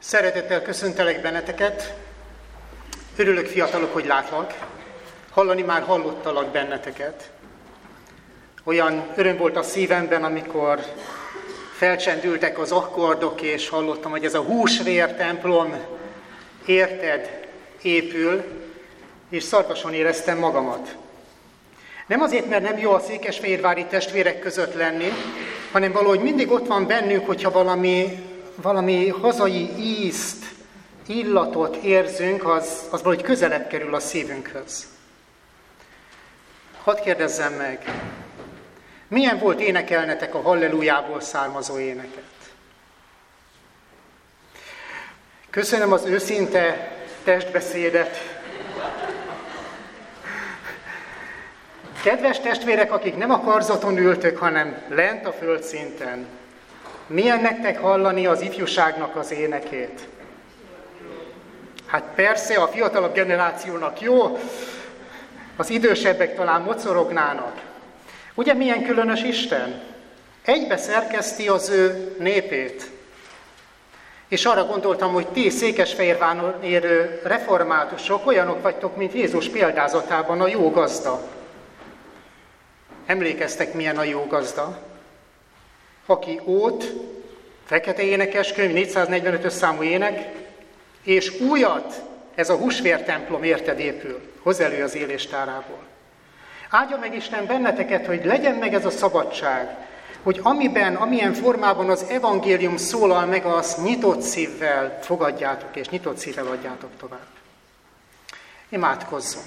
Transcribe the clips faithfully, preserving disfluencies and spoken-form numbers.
Szeretettel köszöntelek benneteket. Örülök, fiatalok, hogy látlak. Hallani már hallottalak benneteket. Olyan öröm volt a szívemben, amikor felcsendültek az akkordok, és hallottam, hogy ez a húsvér templom érted épül, és szarkason éreztem magamat. Nem azért, mert nem jó a székesfehérvári testvérek között lenni, hanem valahogy mindig ott van bennünk, hogyha valami, valami hazai ízt, illatot érzünk, az, az valahogy közelebb kerül a szívünkhöz. Hadd kérdezzem meg, milyen volt énekelnetek a hallelujából származó éneket? Köszönöm az őszinte testbeszédet. Kedves testvérek, akik nem a karzaton ültök, hanem lent a földszinten, milyen nektek hallani az ifjúságnak az énekét? Hát persze, a fiatalabb generációnak jó, az idősebbek talán mocorognának. Ugye milyen különös Isten? Egybe szerkeszti az ő népét. És arra gondoltam, hogy ti Székesfehérváron érő reformátusok olyanok vagytok, mint Jézus példázatában a jó gazda. Emlékeztek, milyen a jó gazda? Aki ót, fekete énekeskönyv, négyszáznegyvenötös számú ének, és újat, ez a húsvér templom érted épül, hoz elő az éléstárából. Áldja meg Isten benneteket, hogy legyen meg ez a szabadság, hogy amiben, amilyen formában az evangélium szólal meg, azt nyitott szívvel fogadjátok, és nyitott szívvel adjátok tovább. Imádkozzunk!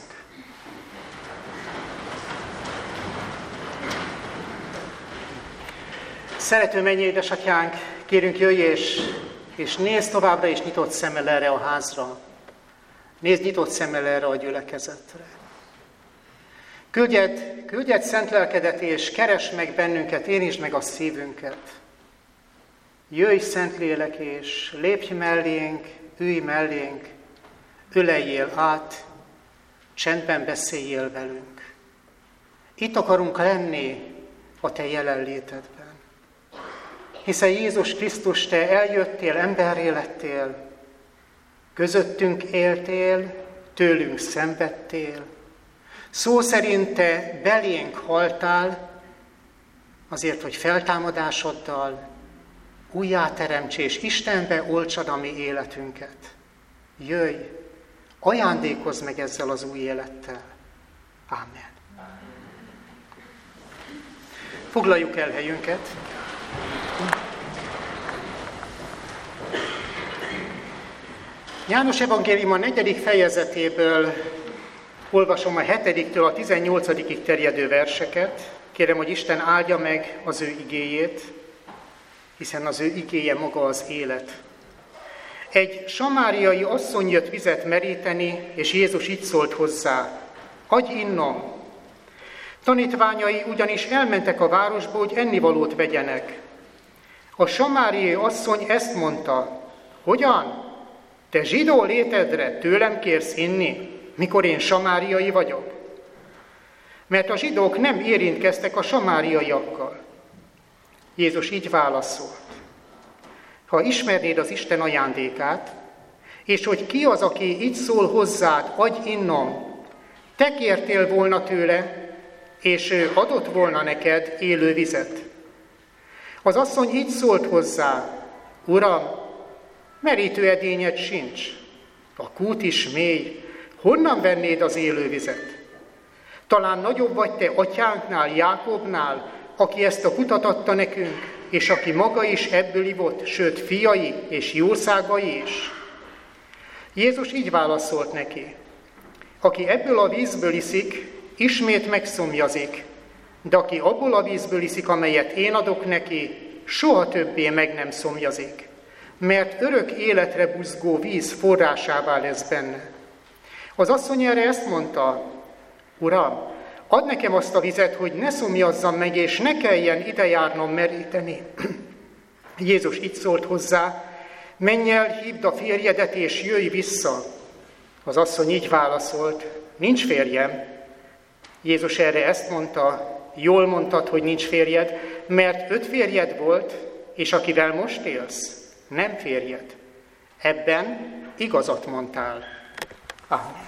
Szerető mennyei édesatyánk, kérünk, jöjj és, és nézz továbbra is nyitott szemmel erre a házra. Nézz nyitott szemmel erre a gyülekezetre. Küldjed, küldjed szent lelkedet, és keresd meg bennünket, érintsd meg a szívünket. Jöjj, Szentlélek, és lépj mellénk, ülj mellénk, öleljél át, csendben beszéljél velünk. Itt akarunk lenni a te jelenlétedben. Hiszen Jézus Krisztus, te eljöttél, emberré lettél, közöttünk éltél, tőlünk szenvedtél, szó szerint te belénk haltál, azért, hogy feltámadásoddal újjáteremts és Istenbe oltsad a mi életünket. Jöjj, ajándékozz meg ezzel az új élettel. Ámen. Foglaljuk el helyünket. János evangélium a negyedik fejezetéből olvasom a hetediktől a tizennyolcadikig terjedő verseket. Kérem, hogy Isten áldja meg az ő igéjét, hiszen az ő igéje maga az élet. Egy samáriai asszony jött vizet meríteni, és Jézus így szólt hozzá: adj innom! Tanítványai ugyanis elmentek a városba, hogy ennivalót vegyenek. A samáriai asszony ezt mondta: hogyan? Te zsidó létedre tőlem kérsz inni, mikor én samáriai vagyok? Mert a zsidók nem érintkeztek a samáriaiakkal. Jézus így válaszolt: ha ismernéd az Isten ajándékát, és hogy ki az, aki így szól hozzád, adj innom, te kértél volna tőle, és ő adott volna neked élő vizet. Az asszony így szólt hozzá: Uram, merítő edényed sincs, a kút is mély, honnan vennéd az élő vizet? Talán nagyobb vagy te atyánknál, Jákobnál, aki ezt a kutat adta nekünk, és aki maga is ebből ivott, sőt fiai és jószágai is. Jézus így válaszolt neki: aki ebből a vízből iszik, ismét megszomjazik, de aki abból a vízből iszik, amelyet én adok neki, soha többé meg nem szomjazik, mert örök életre buzgó víz forrásává lesz benne. Az asszony erre ezt mondta: Uram, add nekem azt a vizet, hogy ne szomjazzam meg, és ne kelljen ide járnom meríteni. Jézus így szólt hozzá: menj el, hívd a férjedet, és jöjj vissza. Az asszony így válaszolt: nincs férjem. Jézus erre ezt mondta: jól mondtad, hogy nincs férjed, mert öt férjed volt, és akivel most élsz, nem férjed. Ebben igazat mondtál. Amen.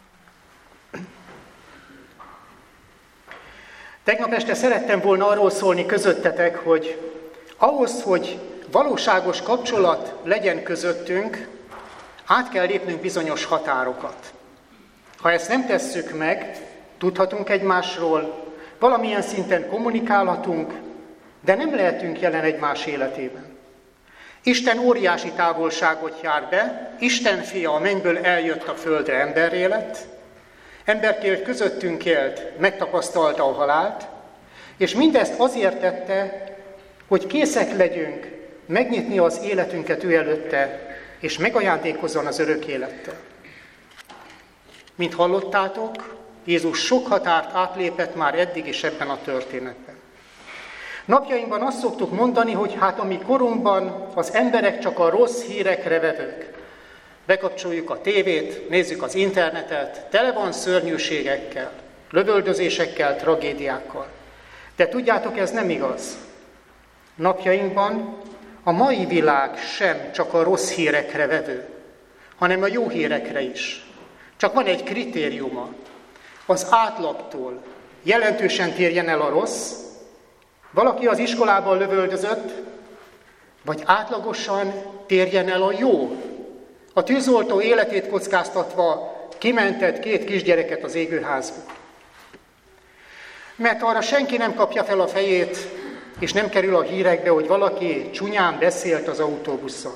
Tegnap este szerettem volna arról szólni közöttetek, hogy ahhoz, hogy valóságos kapcsolat legyen közöttünk, át kell lépnünk bizonyos határokat. Ha ezt nem tesszük meg, tudhatunk egymásról, valamilyen szinten kommunikálhatunk, de nem lehetünk jelen egymás életében. Isten óriási távolságot jár be, Isten fia a mennyből eljött a földre, emberré lett, emberként közöttünk élt, megtapasztalta a halált, és mindezt azért tette, hogy készek legyünk megnyitni az életünket ő előtte, és megajándékozzon az örök élettel. Mint hallottátok, Jézus sok határt átlépett már eddig is ebben a történetben. Napjainkban azt szoktuk mondani, hogy hát a mi korunkban az emberek csak a rossz hírekre vevők. Bekapcsoljuk a tévét, nézzük az internetet, tele van szörnyűségekkel, lövöldözésekkel, tragédiákkal. De tudjátok, ez nem igaz. Napjainkban a mai világ sem csak a rossz hírekre vevő, hanem a jó hírekre is. Csak van egy kritériuma. Az átlagtól jelentősen térjen el a rossz, valaki az iskolában lövöldözött, vagy átlagosan térjen el a jó. A tűzoltó életét kockáztatva kimentett két kisgyereket az égőházba. Mert arra senki nem kapja fel a fejét, és nem kerül a hírekbe, hogy valaki csúnyán beszélt az autóbuszon.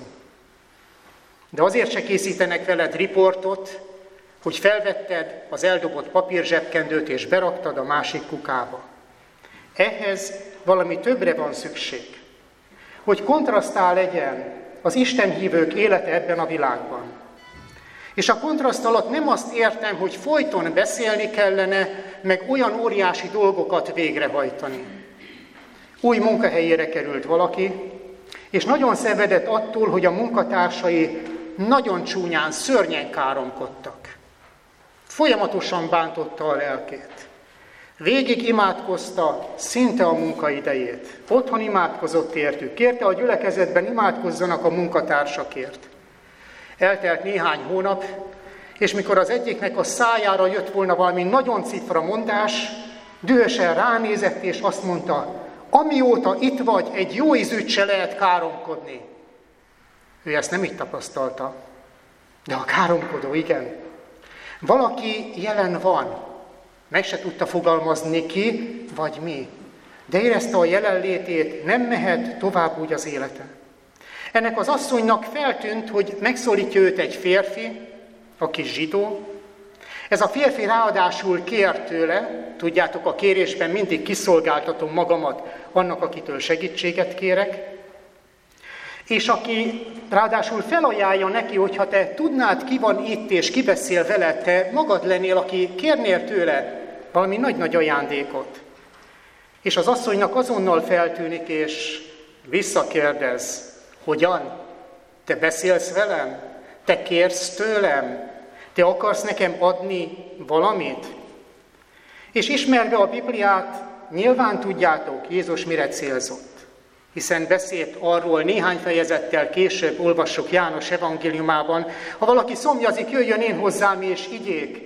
De azért se készítenek veled riportot, hogy felvetted az eldobott papírzsebkendőt és beraktad a másik kukába. Ehhez valami többre van szükség, hogy kontrasztál legyen az Isten hívők élete ebben a világban. És a kontraszt alatt nem azt értem, hogy folyton beszélni kellene, meg olyan óriási dolgokat végrehajtani. Új munkahelyére került valaki, és nagyon szenvedett attól, hogy a munkatársai nagyon csúnyán, szörnyen káromkodtak. Folyamatosan bántotta a lelkét. Végig imádkozta szinte a munkaidejét. Otthon imádkozott értük. Kérte a gyülekezetben imádkozzanak a munkatársakért. Eltelt néhány hónap, és mikor az egyiknek a szájára jött volna valami nagyon cifra mondás, dühösen ránézett, és azt mondta, amióta itt vagy, egy jó ízűt se lehet káromkodni. Ő ezt nem így tapasztalta, de a káromkodó igen. Valaki jelen van, meg se tudta fogalmazni ki, vagy mi, de érezte a jelenlétét, nem mehet tovább úgy az élete. Ennek az asszonynak feltűnt, hogy megszólítja őt egy férfi, aki zsidó. Ez a férfi ráadásul kér tőle, tudjátok, a kérésben mindig kiszolgáltatom magamat annak, akitől segítséget kérek, és aki ráadásul felajánlja neki, hogy ha te tudnád, ki van itt, és ki beszél veled, te magad lennél, aki kérnél tőle valami nagy-nagy ajándékot. És az asszonynak azonnal feltűnik, és visszakérdez, hogyan? Te beszélsz velem? Te kérsz tőlem? Te akarsz nekem adni valamit? És ismerve a Bibliát, nyilván tudjátok, Jézus mire célzott. Hiszen beszélt arról néhány fejezettel később, olvassuk János evangéliumában, ha valaki szomjazik, jöjjön én hozzám és igyék.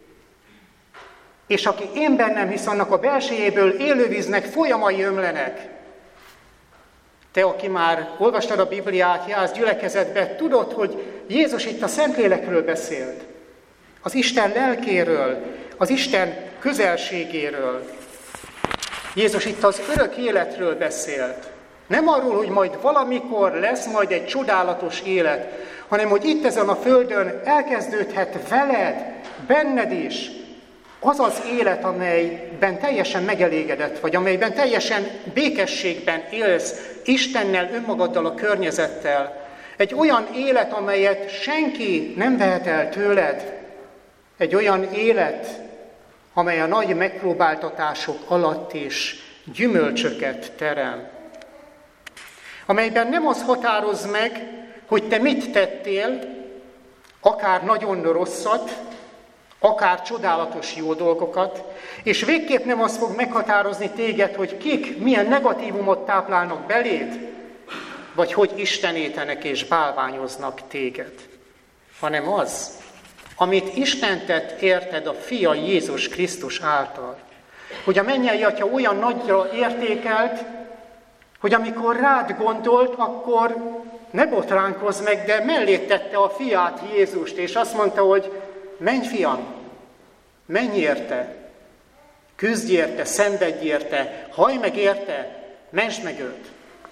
És aki én bennem hisz, annak a belsejéből élővíznek folyamai ömlenek. Te, aki már olvastad a Bibliát, jársz gyülekezetbe, tudod, hogy Jézus itt a Szentlélekről beszélt. Az Isten lelkéről, az Isten közelségéről. Jézus itt az örök életről beszélt. Nem arról, hogy majd valamikor lesz majd egy csodálatos élet, hanem hogy itt ezen a földön elkezdődhet veled, benned is az az élet, amelyben teljesen megelégedett vagy, amelyben teljesen békességben élsz Istennel, önmagaddal, a környezettel. Egy olyan élet, amelyet senki nem vehet el tőled. Egy olyan élet, amely a nagy megpróbáltatások alatt is gyümölcsöket terem. Amelyben nem az határoz meg, hogy te mit tettél, akár nagyon rosszat, akár csodálatos jó dolgokat, és végképp nem az fog meghatározni téged, hogy kik milyen negatívumot táplálnak beléd, vagy hogy istenítenek és bálványoznak téged, hanem az, amit Isten tett érted a Fia Jézus Krisztus által. Hogy a mennyei Atya olyan nagyra értékelt, hogy amikor rád gondolt, akkor ne botránkozz meg, de mellé tette a fiát, Jézust, és azt mondta, hogy menj, fiam, menj érte, küzdj érte, szenvedj érte, hajj meg érte, mentsd meg őt.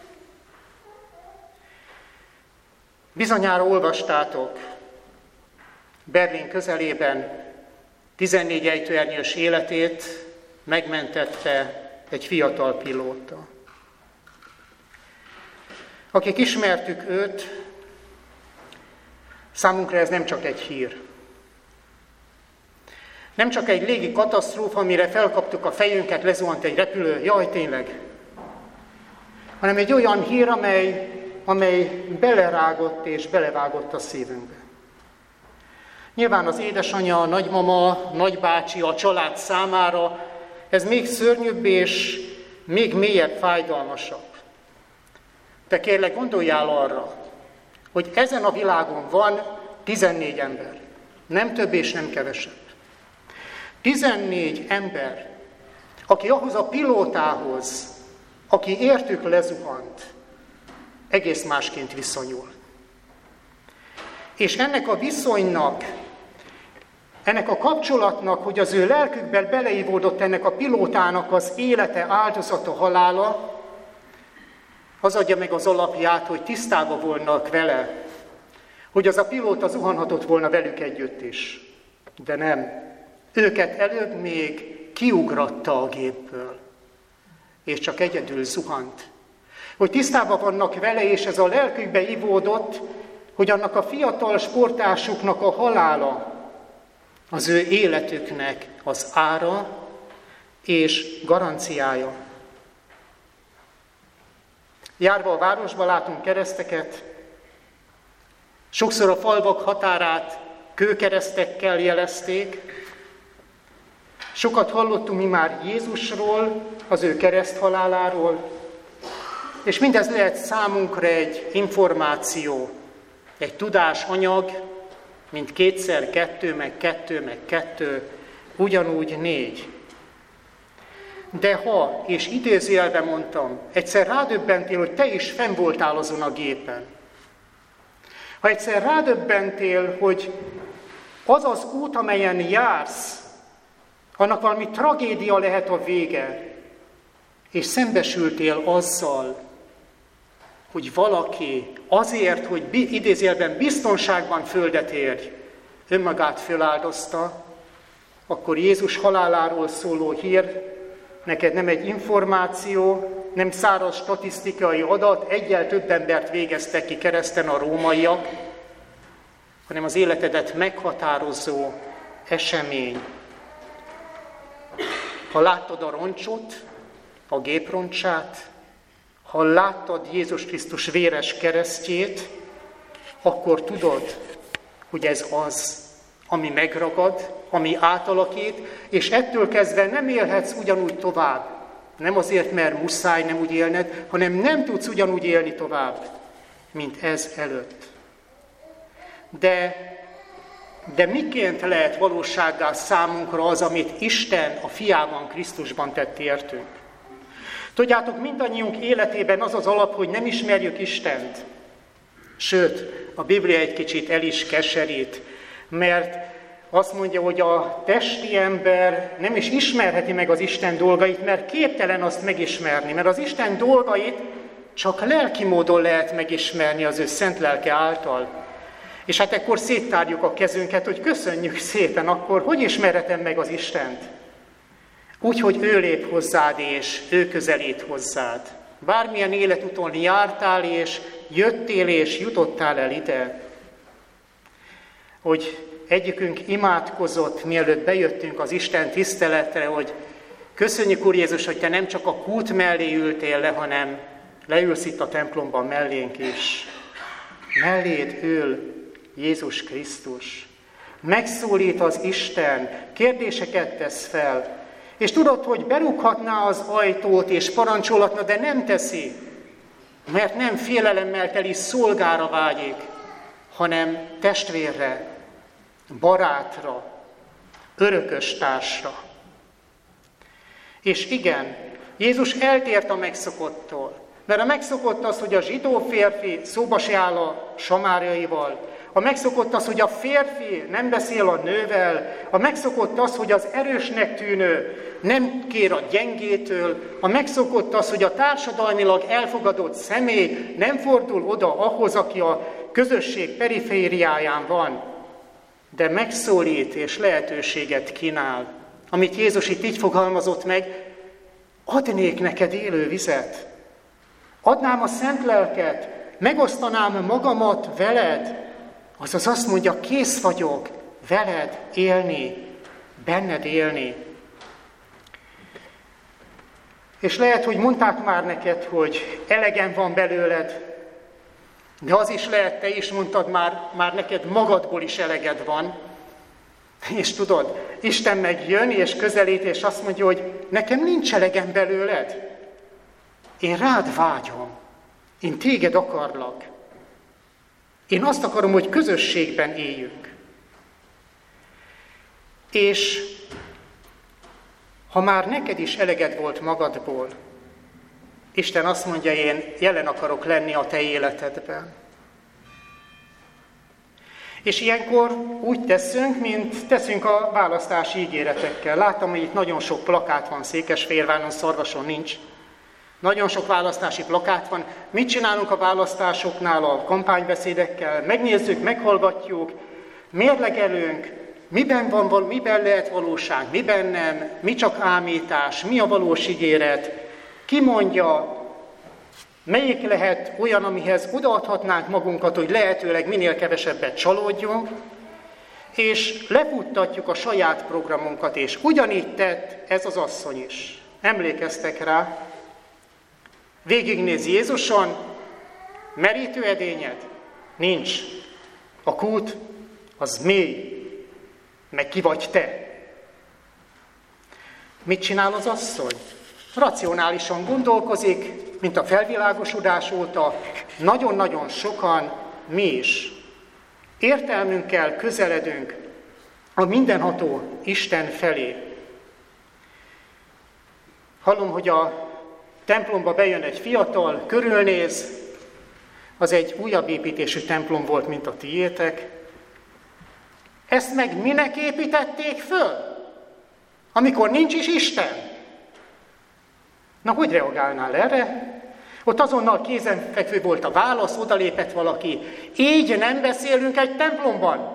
Bizonyára olvastátok, Berlin közelében tizennégy ejtőernyős életét megmentette egy fiatal pilóta. Akik ismertük őt, számunkra ez nem csak egy hír. Nem csak egy légi katasztrófa, amire felkaptuk a fejünket, lezuhant egy repülő, jaj, tényleg. Hanem egy olyan hír, amely, amely belerágott és belevágott a szívünkbe. Nyilván az édesanyja, a nagymama, nagybácsi, a család számára ez még szörnyűbb és még mélyebb, fájdalmasabb. De kérlek, gondoljál arra, hogy ezen a világon van tizennégy ember, nem több és nem kevesebb. tizennégy ember, aki ahhoz a pilótához, aki értük lezuhant, egész másként viszonyul. És ennek a viszonynak, ennek a kapcsolatnak, hogy az ő lelkükben beleívódott ennek a pilótának az élete, áldozata, halála, az adja meg az alapját, hogy tisztában volnak vele, hogy az a pilóta zuhanhatott volna velük együtt is. De nem. Őket előbb még kiugratta a gépből, és csak egyedül zuhant. Hogy tisztában vannak vele, és ez a lelkükbe ivódott, hogy annak a fiatal sportásuknak a halála az ő életüknek az ára és garanciája. Járva a városba látunk kereszteket, sokszor a falvak határát kőkeresztekkel jelezték, sokat hallottunk mi már Jézusról, az ő kereszthaláláról, és mindez lehet számunkra egy információ, egy tudásanyag, mint kétszer kettő, meg kettő, meg kettő, ugyanúgy négy. De ha, és idézőjelben mondtam, egyszer rádöbbentél, hogy te is fenn voltál azon a gépen. Ha egyszer rádöbbentél, hogy az az út, amelyen jársz, annak valami tragédia lehet a vége, és szembesültél azzal, hogy valaki azért, hogy idézőjelben biztonságban földet érj, önmagát föláldozta, akkor Jézus haláláról szóló hír neked nem egy információ, nem száraz statisztikai adat, egyel több embert végeztek ki kereszten a rómaiak, hanem az életedet meghatározó esemény. Ha láttad a roncsot, a géproncsát, ha láttad Jézus Krisztus véres keresztjét, akkor tudod, hogy ez az, ami megragad, ami átalakít, és ettől kezdve nem élhetsz ugyanúgy tovább. Nem azért, mert muszáj nem úgy élned, hanem nem tudsz ugyanúgy élni tovább, mint ez előtt. De, de miként lehet valósággá számunkra az, amit Isten a Fiában, Krisztusban tett értünk? Tudjátok, mindannyiunk életében az az alap, hogy nem ismerjük Istent. Sőt, a Biblia egy kicsit el is keserít, mert azt mondja, hogy a testi ember nem is ismerheti meg az Isten dolgait, mert képtelen azt megismerni, mert az Isten dolgait csak lelki módon lehet megismerni az ő szent lelke által. És hát ekkor széttárjuk a kezünket, hogy köszönjük szépen, akkor hogy ismerhetem meg az Istent? Úgy, hogy ő lép hozzád, és ő közelít hozzád. Bármilyen életúton jártál, és jöttél, és jutottál el ide. Hogy egyikünk imádkozott, mielőtt bejöttünk az Isten tiszteletre, hogy köszönjük, Úr Jézus, hogy te nem csak a kút mellé ültél le, hanem leülsz itt a templomban mellénk is. Melléd ül Jézus Krisztus. Megszólít az Isten, kérdéseket tesz fel, és tudod, hogy berúghatná az ajtót és parancsolhatna, de nem teszi, mert nem félelemmel teli szolgára vágyik, hanem testvérre, barátra, örökös társra. És igen, Jézus eltért a megszokottól, mert a megszokott az, hogy a zsidó férfi szóba se áll a samáriaival, a megszokott az, hogy a férfi nem beszél a nővel, a megszokott az, hogy az erősnek tűnő nem kér a gyengétől, a megszokott az, hogy a társadalmilag elfogadott személy nem fordul oda ahhoz, aki a közösség perifériáján van, de megszólít és lehetőséget kínál. Amit Jézus itt így fogalmazott meg, adnék neked élő vizet, adnám a szent lelket, megosztanám magamat veled, azaz azt mondja, kész vagyok veled élni, benned élni. És lehet, hogy mondták már neked, hogy elegem van belőled, de az is lehet, te is mondtad már, már neked magadból is eleged van. És tudod, Isten meg jön és közelít, és azt mondja, hogy nekem nincs elegem belőled. Én rád vágyom. Én téged akarlak. Én azt akarom, hogy közösségben éljünk. És ha már neked is eleged volt magadból, Isten azt mondja, én jelen akarok lenni a te életedben. És ilyenkor úgy teszünk, mint teszünk a választási ígéretekkel. Láttam, hogy itt nagyon sok plakát van Székesfehérváron, Szarvason nincs. Nagyon sok választási plakát van. Mit csinálunk a választásoknál, a kampánybeszédekkel? Megnézzük, meghallgatjuk, mérlegelünk, miben van, miben lehet valóság, miben nem, mi csak ámítás, mi a valós ígéret, ki mondja, melyik lehet olyan, amihez odaadhatnánk magunkat, hogy lehetőleg minél kevesebbet csalódjunk, és lefuttatjuk a saját programunkat, és ugyanígy tett ez az asszony is. Emlékeztek rá? Végignéz Jézuson, merítő edényed? Nincs. A kút az mély, meg ki vagy te. Mit csinál az asszony? Racionálisan gondolkozik, mint a felvilágosodás óta, nagyon-nagyon sokan, mi is. Értelmünkkel közeledünk a mindenható Isten felé. Hallom, hogy a templomba bejön egy fiatal, körülnéz, az egy újabb építésű templom volt, mint a tiétek. Ezt meg minek építették föl? Amikor nincs is Isten. Na, hogy reagálnál erre? Ott azonnal kézenfekvő volt a válasz, odalépett valaki. Így nem beszélünk egy templomban.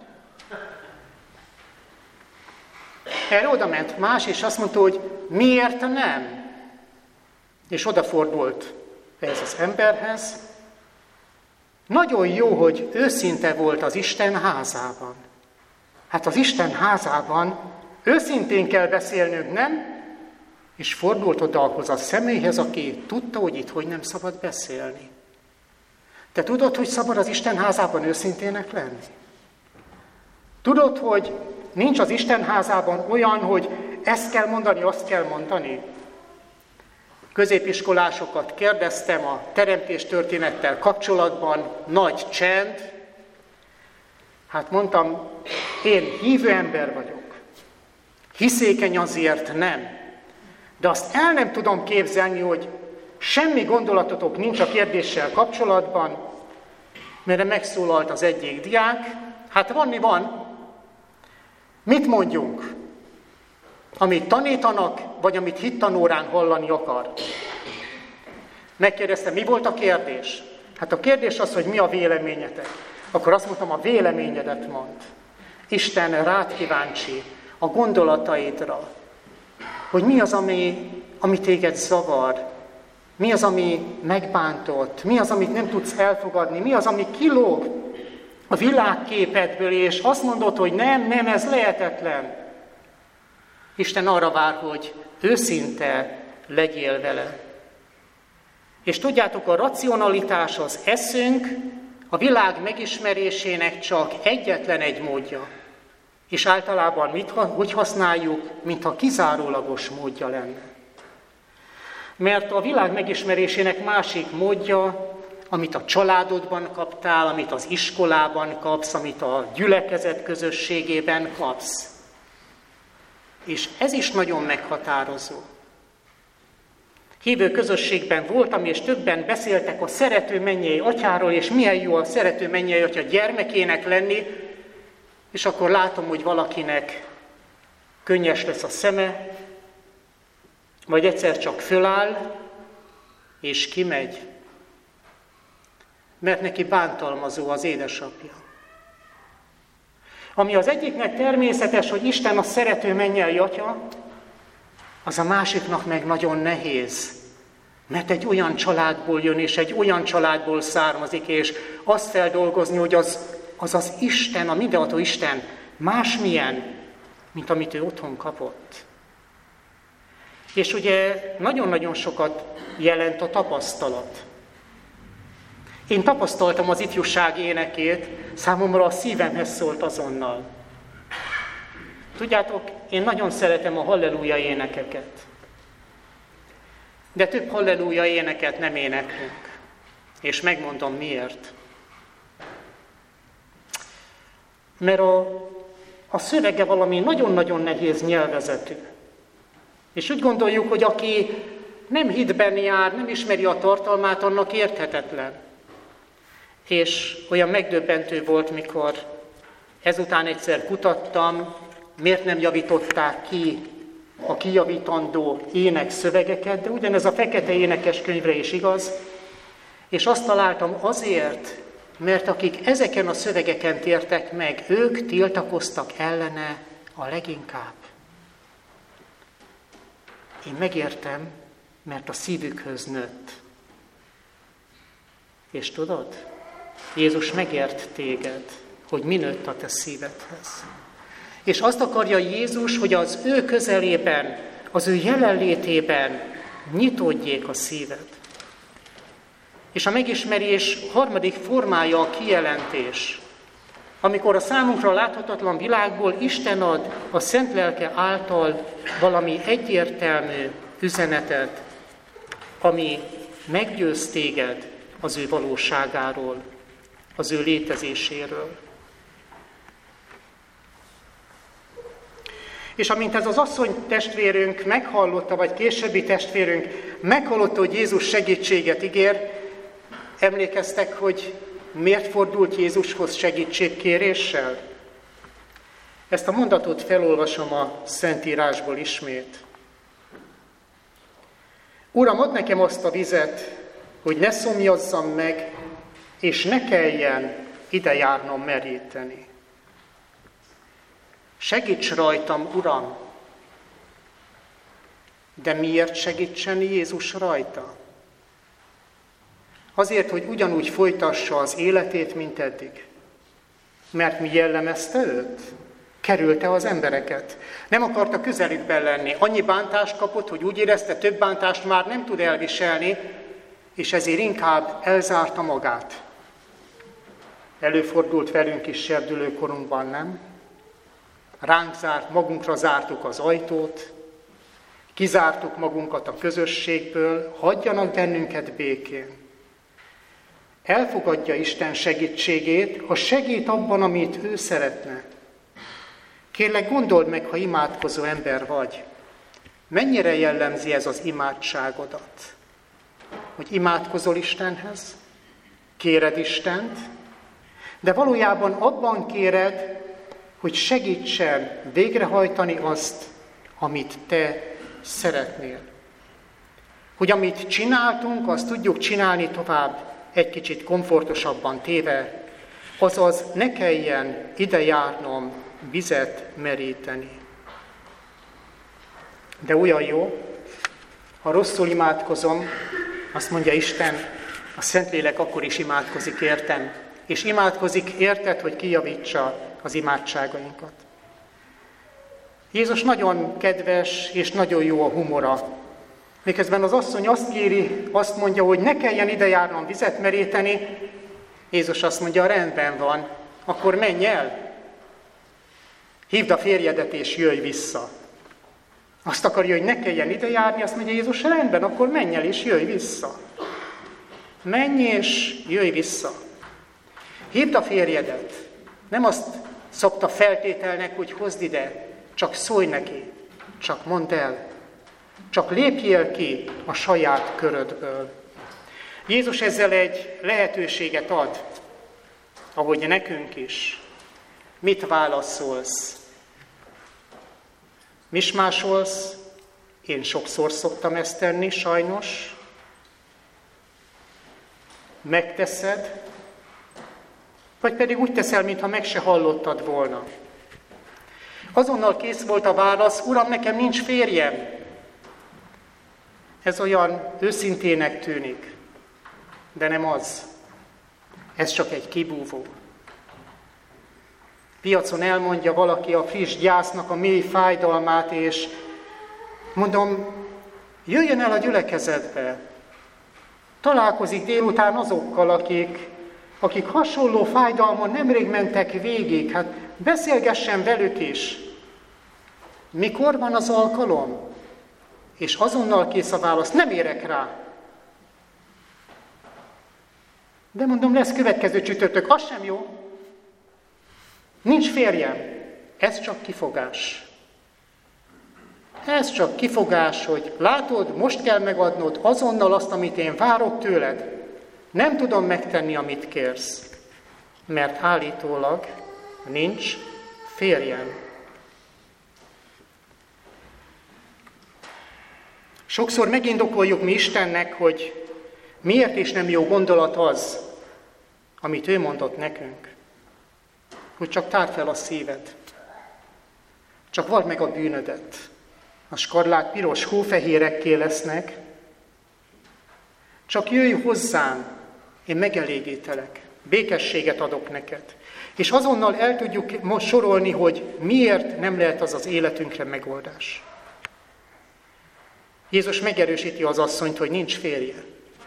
Erre oda ment más, és azt mondta, hogy miért nem? És odafordult ehhez az emberhez. Nagyon jó, hogy őszinte volt az Isten házában. Hát az Isten házában őszintén kell beszélnünk, nem? És fordult oda ahhoz a személyhez, aki tudta, hogy itt hogy nem szabad beszélni. Te tudod, hogy szabad az Isten házában őszintének lenni? Tudod, hogy nincs az Isten házában olyan, hogy ezt kell mondani, azt kell mondani? Középiskolásokat kérdeztem a teremtés történettel kapcsolatban, nagy csend. Hát mondtam, én hívő ember vagyok. Hiszékeny azért nem. De azt el nem tudom képzelni, hogy semmi gondolatotok nincs a kérdéssel kapcsolatban, mert megszólalt az egyik diák. Hát van, mi van. Mit mondjunk? Amit tanítanak, vagy amit hittanórán hallani akar? Megkérdeztem, mi volt a kérdés? Hát a kérdés az, hogy mi a véleményetek. Akkor azt mondtam, a véleményedet mond. Isten rád kíváncsi, a gondolataidra, hogy mi az, ami, ami téged zavar, mi az, ami megbántott, mi az, amit nem tudsz elfogadni, mi az, ami kilóg a világképedből, és azt mondod, hogy nem, nem, ez lehetetlen. Isten arra vár, hogy őszinte legyél vele. És tudjátok, a racionalitás, az eszünk a világ megismerésének csak egyetlen egy módja. És általában mit, hogy használjuk, mintha kizárólagos módja lenne. Mert a világ megismerésének másik módja, amit a családodban kaptál, amit az iskolában kapsz, amit a gyülekezet közösségében kapsz. És ez is nagyon meghatározó. Hívő közösségben voltam, és többen beszéltek a szerető mennyei atyáról, és milyen jó a szerető mennyei atya gyermekének lenni, és akkor látom, hogy valakinek könnyes lesz a szeme, vagy egyszer csak föláll, és kimegy, mert neki bántalmazó az édesapja. Ami az egyiknek természetes, hogy Isten a szerető mennyei atya, az a másiknak meg nagyon nehéz, mert egy olyan családból jön, és egy olyan családból származik, és azt feldolgozni, hogy az az, az Isten, a mindenható Isten másmilyen, mint amit ő otthon kapott. És ugye nagyon-nagyon sokat jelent a tapasztalat. Én tapasztaltam az ifjúság énekét, számomra a szívemhez szólt azonnal. Tudjátok, én nagyon szeretem a halleluja énekeket. De több halleluja éneket nem éneklünk. És megmondom miért. Mert a, a szövege valami nagyon-nagyon nehéz nyelvezetű. És úgy gondoljuk, hogy aki nem hitben jár, nem ismeri a tartalmát, annak érthetetlen. És olyan megdöbbentő volt, mikor ezután egyszer kutattam, miért nem javították ki a kijavítandó énekszövegeket, de ugyanez a fekete énekes könyvre is igaz, és azt találtam azért, mert akik ezeken a szövegeken tértek meg, ők tiltakoztak ellene a leginkább. Én megértem, mert a szívükhöz nőtt. És tudod, Jézus megért téged, hogy mi nőtt a te szívedhez. És azt akarja Jézus, hogy az ő közelében, az ő jelenlétében nyitódjék a szíved. És a megismerés harmadik formája a kijelentés, amikor a számunkra láthatatlan világból Isten ad a Szent Lelke által valami egyértelmű üzenetet, ami meggyőz téged az ő valóságáról, az ő létezéséről. És amint ez az asszony testvérünk meghallotta, vagy későbbi testvérünk meghallotta, hogy Jézus segítséget ígér, emlékeztek, hogy miért fordult Jézushoz segítségkéréssel? Ezt a mondatot felolvasom a Szentírásból ismét. Uram, add nekem azt a vizet, hogy ne szomjazzam meg, és ne kelljen ide járnom meríteni. Segíts rajtam, Uram! De miért segítsen Jézus rajta? Azért, hogy ugyanúgy folytassa az életét, mint eddig. Mert mi jellemezte őt? Kerülte az embereket. Nem akarta közelükben lenni. Annyi bántást kapott, hogy úgy érezte, több bántást már nem tud elviselni, és ezért inkább elzárta magát. Előfordult velünk is serdülőkorunkban, nem? Ránk zárt, magunkra zártuk az ajtót, kizártuk magunkat a közösségből, hagyjanak bennünket békén. Elfogadja Isten segítségét, ha segít abban, amit ő szeretne. Kérlek, gondold meg, ha imádkozó ember vagy, mennyire jellemzi ez az imádságodat? Hogy imádkozol Istenhez, kéred Istent, de valójában abban kéred, hogy segítsen végrehajtani azt, amit te szeretnél. Hogy amit csináltunk, azt tudjuk csinálni tovább, egy kicsit komfortosabban téve, azaz ne kelljen ide járnom vizet meríteni. De olyan jó, ha rosszul imádkozom, azt mondja Isten, a Szentlélek akkor is imádkozik értem, és imádkozik érted, hogy kijavítsa az imádságainkat. Jézus nagyon kedves és nagyon jó a humora. Miközben az asszony azt kéri, azt mondja, hogy ne kelljen ide járnom vizet meríteni, Jézus azt mondja, rendben van, akkor menj el. Hívd a férjedet és jöjj vissza. Azt akarja, hogy ne kelljen ide járni, azt mondja Jézus, rendben, akkor menj el és jöjj vissza. Menj és jöjj vissza. Hívd a férjedet. Nem azt szabta feltételnek, hogy hozd ide, csak szólj neki, csak mondd el. Csak lépjél ki a saját körödből. Jézus ezzel egy lehetőséget ad, ahogy nekünk is. Mit válaszolsz? Mismásolsz? Én sokszor szoktam ezt tenni, sajnos. Megteszed? Vagy pedig úgy teszel, mintha meg se hallottad volna. Azonnal kész volt a válasz, Uram, nekem nincs férjem. Ez olyan őszintének tűnik, de nem az. Ez csak egy kibúvó. Piacon elmondja valaki a friss gyásznak a mély fájdalmát, és mondom, jöjjön el a gyülekezetbe. Találkozik délután azokkal, akik, akik hasonló fájdalmon nemrég mentek végig. Hát beszélgessen velük is. Mikor van az alkalom? És azonnal kész a válasz, nem érek rá. De mondom, lesz következő csütörtök, az sem jó. Nincs férjem. Ez csak kifogás. Ez csak kifogás, hogy látod, most kell megadnod azonnal azt, amit én várok tőled. Nem tudom megtenni, amit kérsz, mert állítólag nincs férjem. Sokszor megindokoljuk mi Istennek, hogy miért is nem jó gondolat az, amit ő mondott nekünk. Hogy csak tárd fel a szíved. Csak vald meg a bűnödet. A skarlát piros hófehérekké lesznek. Csak jöjj hozzám, én megelégítelek. Békességet adok neked. És azonnal el tudjuk most sorolni, hogy miért nem lehet az az életünkre megoldás. Jézus megerősíti az asszonyt, hogy nincs férje.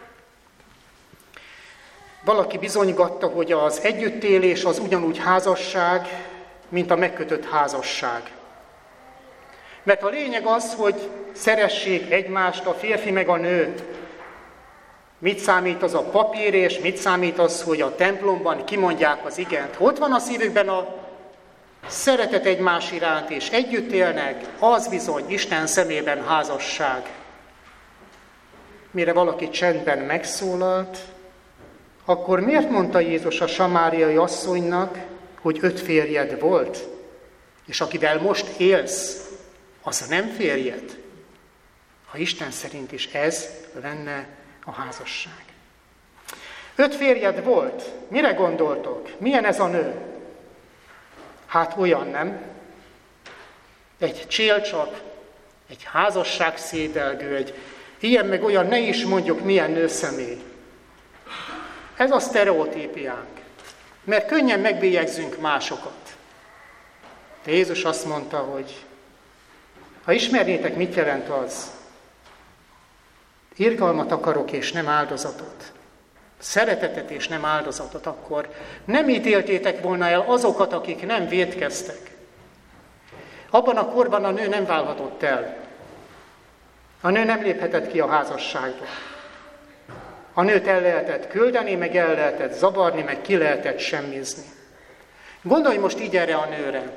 Valaki bizonygatta, hogy az együttélés az ugyanúgy házasság, mint a megkötött házasság. Mert a lényeg az, hogy szeressék egymást a férfi meg a nő. Mit számít az a papír, és mit számít az, hogy a templomban kimondják az igent. Ott van a szívükben a szeretet egymás iránt, és együtt élnek, az bizony Isten szemében házasság. Mire valaki csendben megszólalt, akkor miért mondta Jézus a samáriai asszonynak, hogy öt férjed volt, és akivel most élsz, az nem férjed? Ha Isten szerint is ez lenne a házasság. Öt férjed volt. Mire gondoltok? Milyen ez a nő? Hát olyan, nem? Egy csélcsap, egy házasság szédelgő, egy ilyen meg olyan, ne is mondjuk milyen nőszemély. Ez a sztereotípiánk. Mert könnyen megbélyegzünk másokat. De Jézus azt mondta, hogy ha ismernétek, mit jelent az, irgalmat akarok és nem áldozatot, szeretetet és nem áldozatot, akkor nem ítéltétek volna el azokat, akik nem vétkeztek. Abban a korban a nő nem válhatott el. A nő nem léphetett ki a házasságból. A nőt el lehetett küldeni, meg el lehetett zavarni, meg ki lehetett semmizni. Gondolj most így erre a nőre.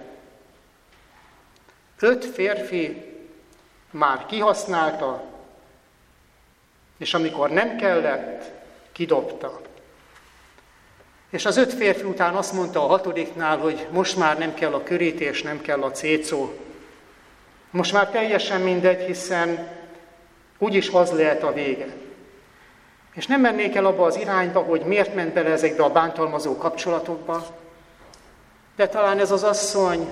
Öt férfi már kihasználta, és amikor nem kellett, kidobta. És az öt férfi után azt mondta a hatodiknál, hogy most már nem kell a körítés, nem kell a cécó. Most már teljesen mindegy, hiszen úgyis az lehet a vége. És nem mennék el abba az irányba, hogy miért ment bele ezekbe a bántalmazó kapcsolatokba, de talán ez az asszony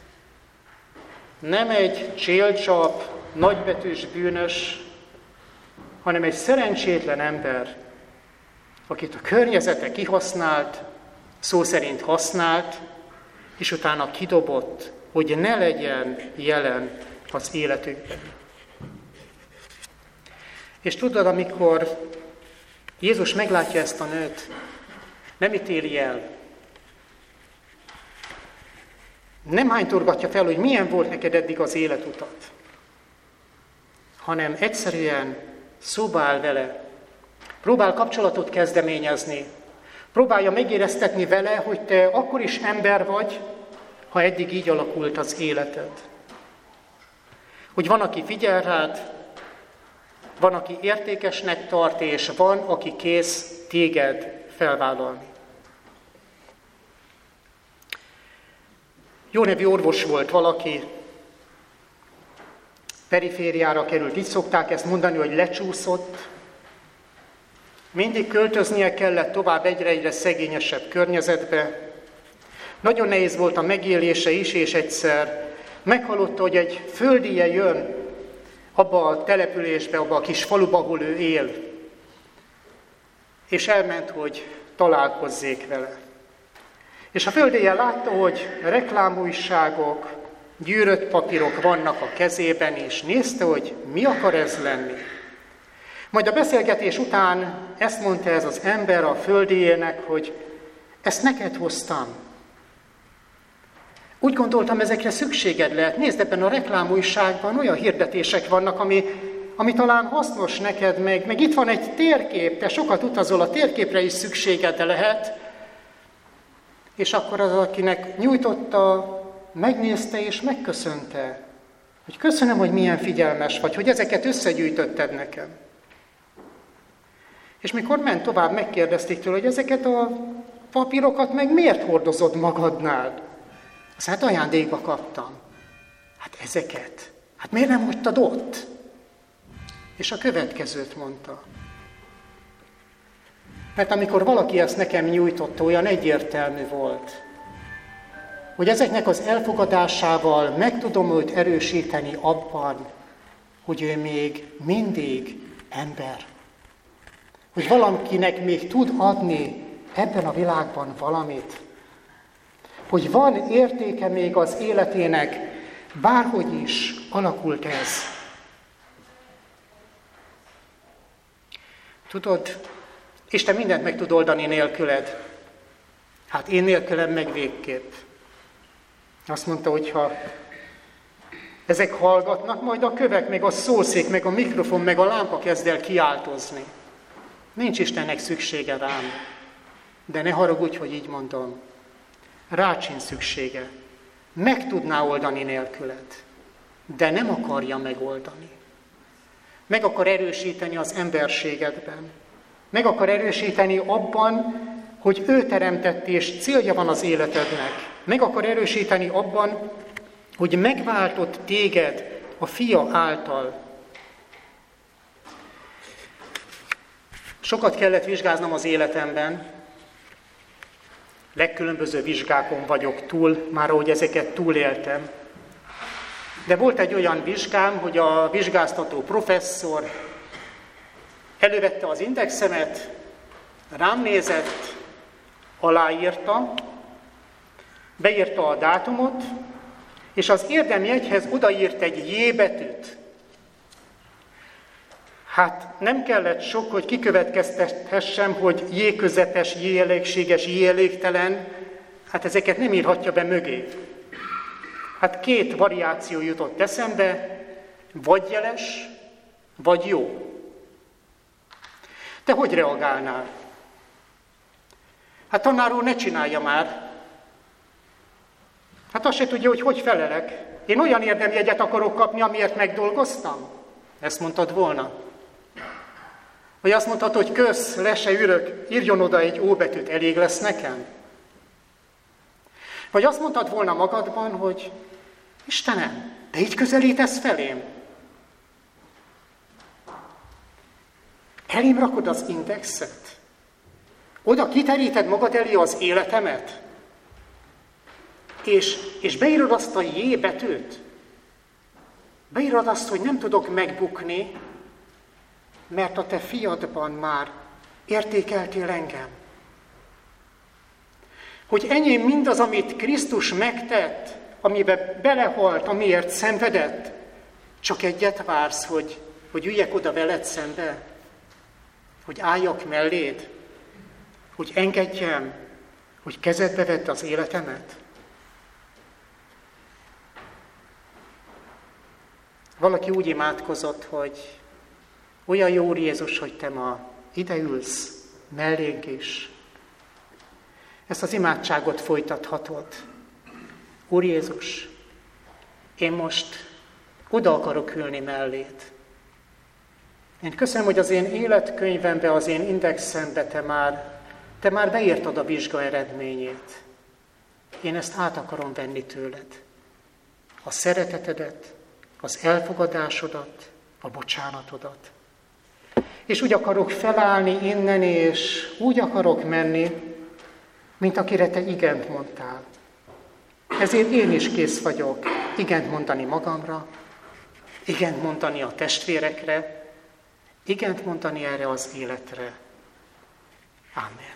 nem egy csélcsap, nagybetűs bűnös, hanem egy szerencsétlen ember, akit a környezete kihasznált, szó szerint használt, és utána kidobott, hogy ne legyen jelen az életükben. És tudod, amikor Jézus meglátja ezt a nőt, nem ítéli el. Nem hánytorgatja fel, hogy milyen volt neked eddig az életutat. hanem egyszerűen szóba áll vele. Próbál kapcsolatot kezdeményezni. Próbálja megéreztetni vele, hogy te akkor is ember vagy, ha eddig így alakult az életed. Hogy van, aki figyel rád, van, aki értékesnek tart, és van, aki kész téged felvállalni. Jó nevű orvos volt valaki, perifériára került, így szokták ezt mondani, hogy lecsúszott. Mindig költöznie kellett tovább egyre-egyre szegényesebb környezetbe. Nagyon nehéz volt a megélése is, és egyszer meghallotta, hogy egy földije jön abba a településbe, abba a kis faluba, ahol ő él. És elment, hogy találkozzék vele. És a földije látta, hogy reklámújságok, gyűrött papírok vannak a kezében, és nézte, hogy mi akar ez lenni. Majd a beszélgetés után ezt mondta ez az ember a földijének, hogy ezt neked hoztam. Úgy gondoltam, ezekre szükséged lehet. Nézd, ebben a reklámújságban olyan hirdetések vannak, ami, ami talán hasznos neked, meg, meg itt van egy térkép, te sokat utazol, a térképre is szükséged lehet. És akkor az, akinek nyújtotta, megnézte és megköszönte, hogy köszönöm, hogy milyen figyelmes vagy, hogy ezeket összegyűjtötted nekem. És mikor ment tovább, megkérdezték tőle, hogy ezeket a papírokat meg miért hordozod magadnál? Azt hát ajándékba kaptam. Hát ezeket? Hát miért nem hagytad ott? És a következőt mondta. Mert amikor valaki ezt nekem nyújtotta, olyan egyértelmű volt, hogy ezeknek az elfogadásával meg tudom őt erősíteni abban, hogy ő még mindig ember. Hogy valakinek még tud adni ebben a világban valamit. Hogy van értéke még az életének, bárhogy is alakult ez. Tudod, Isten mindent meg tud oldani nélküled. Hát én nélkülem meg végképp. Azt mondta, hogy ha ezek hallgatnak, majd a kövek, meg a szószék, meg a mikrofon, meg a lámpa kezd el kiáltozni. Nincs Istennek szüksége rám. De ne haragudj, hogy így mondom. Rá sincs szüksége. Meg tudná oldani nélküled. De nem akarja megoldani. Meg akar erősíteni az emberségedben. Meg akar erősíteni abban, hogy ő teremtett és célja van az életednek. Meg akar erősíteni abban, hogy megváltott téged a Fia által. Sokat kellett vizsgáznom az életemben. Legkülönböző vizsgákon vagyok túl, már ahogy ezeket túléltem. De volt egy olyan vizsgám, hogy a vizsgáztató professzor elővette az indexemet, rám nézett, aláírta, beírta a dátumot, és az érdemjegyhez odaírt egy J betűt. Hát nem kellett sok, hogy kikövetkeztethessem, hogy J közepes, J elégséges, J elégtelen, hát ezeket nem írhatja be mögé. Hát két variáció jutott eszembe, vagy jeles, vagy jó. Te hogy reagálnál? Hát tanár úr, ne csinálja már. Hát azt se tudja, hogy hogy felelek. Én olyan érdemjegyet akarok kapni, amiért megdolgoztam? Ezt mondtad volna. Vagy azt mondtad, hogy kösz, le se ürök, írjon oda egy ó betűt, elég lesz nekem? Vagy azt mondtad volna magadban, hogy Istenem, te így közelítesz felém? Elém rakod az indexet? Oda kiteríted magad elé az életemet? És, és beírod azt a J betűt? Beírod azt, hogy nem tudok megbukni, mert a te fiadban már értékeltél engem. Hogy enyém mindaz, amit Krisztus megtett, amiben belehalt, amiért szenvedett, csak egyet vársz, hogy, hogy üljek oda veled szembe, hogy álljak melléd, hogy engedjem, hogy kezedbe vedd az életemet. Valaki úgy imádkozott, hogy olyan jó, Úr Jézus, hogy te ma ide ülsz, mellénk is. Ezt az imádságot folytathatod. Úr Jézus, én most oda akarok ülni melléd. Én köszönöm, hogy az én életkönyvembe, az én indexembe te már, te már beírtad a vizsga eredményét. Én ezt át akarom venni tőled. A szeretetedet, az elfogadásodat, a bocsánatodat. És úgy akarok felállni innen, és úgy akarok menni, mint akire te igent mondtál. Ezért én is kész vagyok igent mondani magamra, igent mondani a testvérekre, igent mondani erre az életre. Amen.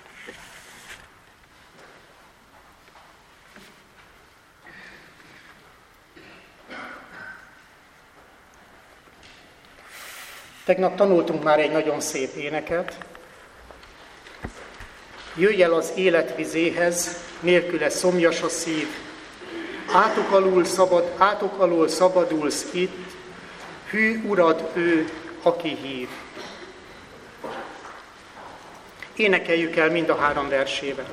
Tegnap tanultunk már egy nagyon szép éneket. Jöjj el az élet vizéhez, nélküle szomjas a szív. Átok alul, szabad, átok alul szabadulsz itt, hű urad ő, aki hív. Énekeljük el mind a három versével.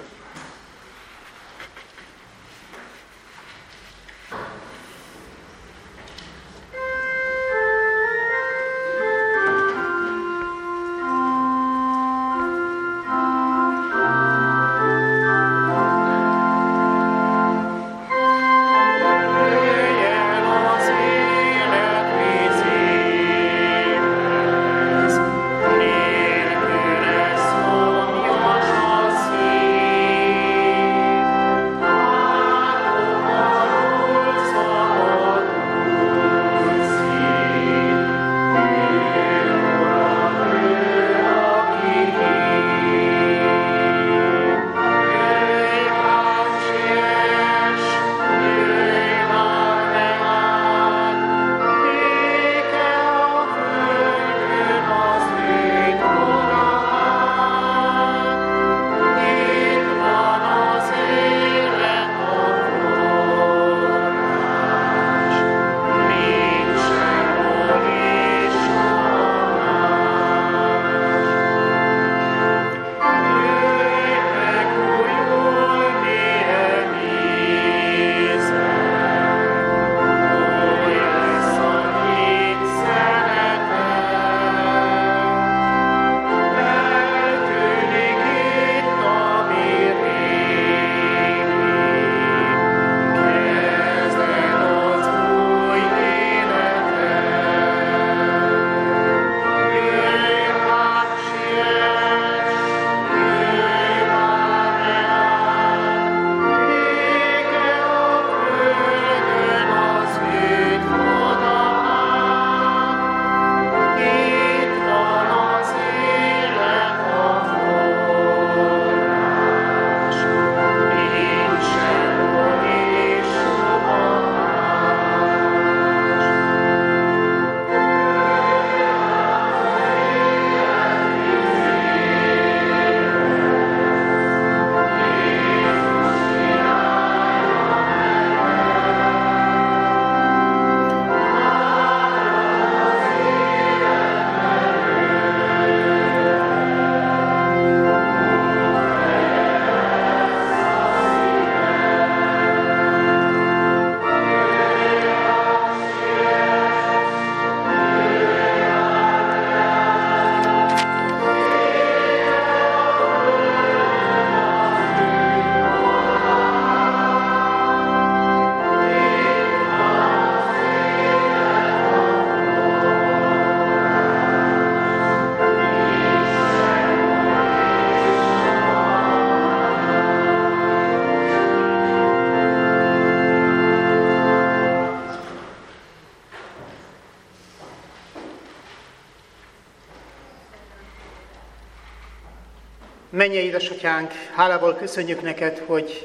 Mennyei édesatyánk, hálával köszönjük neked, hogy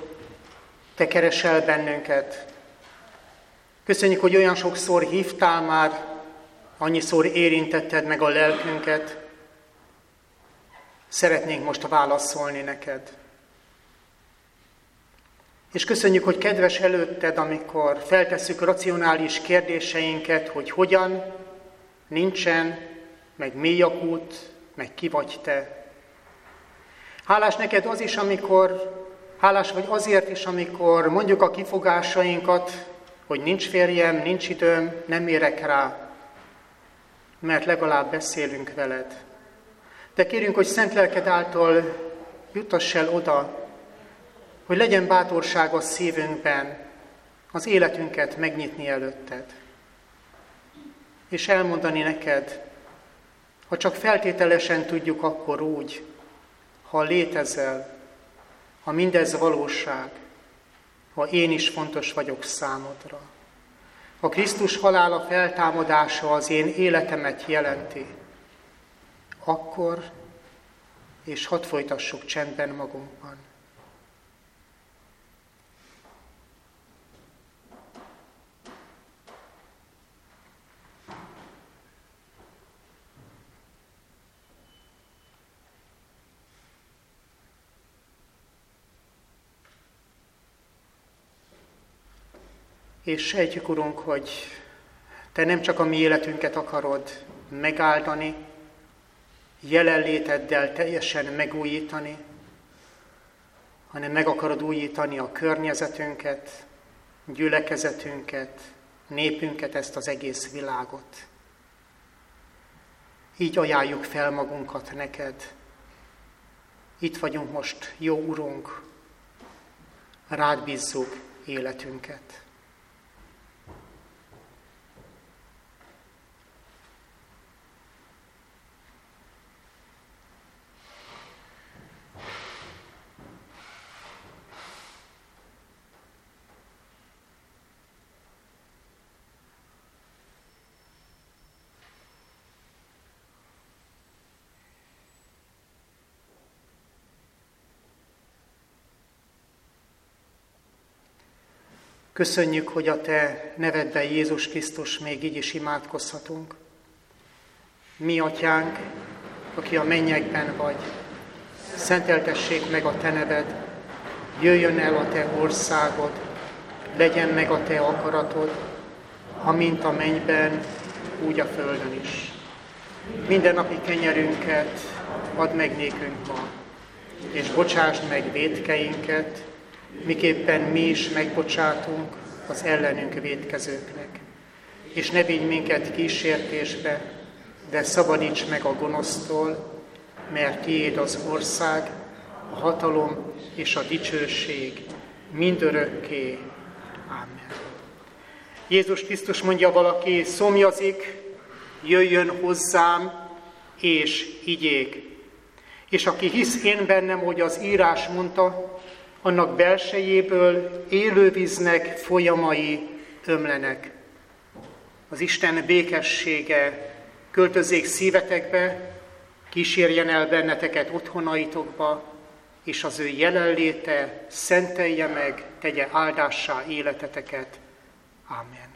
te keresel bennünket. Köszönjük, hogy olyan sokszor hívtál már, annyiszor érintetted meg a lelkünket. Szeretnénk most válaszolni neked. És köszönjük, hogy kedves előtted, amikor feltesszük racionális kérdéseinket, hogy hogyan, nincsen, meg mi a kút, meg ki vagy te. Hálás neked az is, amikor, hálás vagy azért is, amikor mondjuk a kifogásainkat, hogy nincs férjem, nincs időm, nem érek rá, mert legalább beszélünk veled. De kérünk, hogy szent lelked által juttass el oda, hogy legyen bátorság a szívünkben az életünket megnyitni előtted. És elmondani neked, ha csak feltételesen tudjuk, akkor úgy, ha létezel, ha mindez valóság, ha én is fontos vagyok számodra. Ha Krisztus halála feltámadása az én életemet jelenti, akkor, és hadd folytassuk csendben magunkban. És sejtjük, Urunk, hogy Te nem csak a mi életünket akarod megáldani, jelenléteddel teljesen megújítani, hanem meg akarod újítani a környezetünket, gyülekezetünket, népünket, ezt az egész világot. Így ajánljuk fel magunkat neked. Itt vagyunk most, jó Urunk, rád bízzuk életünket. Köszönjük, hogy a Te nevedben, Jézus Krisztus, még így is imádkozhatunk. Mi, Atyánk, aki a mennyekben vagy, szenteltessék meg a Te neved, jöjjön el a Te országod, legyen meg a Te akaratod, amint a mennyben, úgy a földön is. Mindennapi kenyerünket add meg nékünk ma, és bocsásd meg vétkeinket, miképpen mi is megbocsátunk az ellenünk vétkezőknek. És ne vigy minket kísértésbe, de szabadíts meg a gonosztól, mert tiéd az ország, a hatalom és a dicsőség mindörökké. Amen. Jézus Krisztus, mondja valaki, szomjazik, jöjjön hozzám, és igyék. És aki hisz én bennem, hogy az írás mondta, annak belsejéből élővíznek folyamai ömlenek. Az Isten békessége költözzék szívetekbe, kísérjen el benneteket otthonaitokba, és az ő jelenléte szentelje meg, tegye áldássá életeteket. Amen.